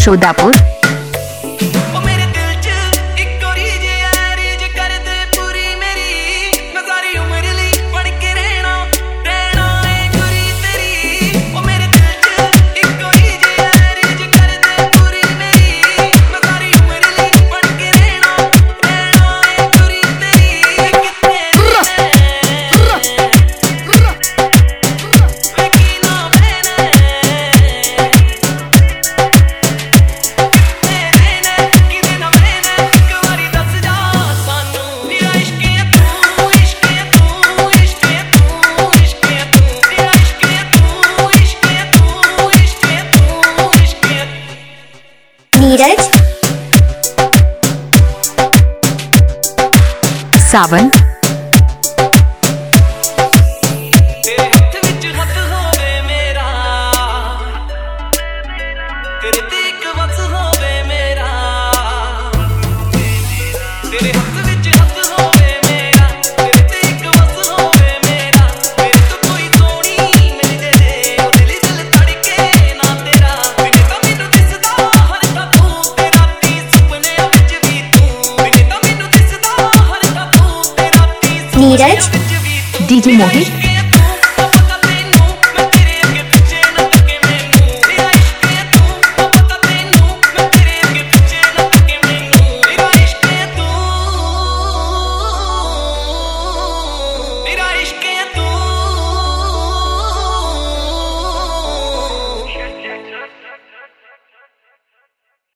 यशोदापुर। नीरज, सावन, तेरे हथ विच हथ होवे मेरा, तेरे ते इक वस होवे मेरा, तेरे हथ विच हथ होवे मेरा, तेरे ते इक वस होवे मेरा, मेरे तो कोई सोनी मिल जे ओ दिल दिल धड़के ना तेरा, बिने तां मैनू दिसदा हर दा तू, ते राती सुपने विच भी तू, बिने तां मैनू दिसदा हर दा तू, ते राती नीरज, विच भी तू, डीजे मोहित।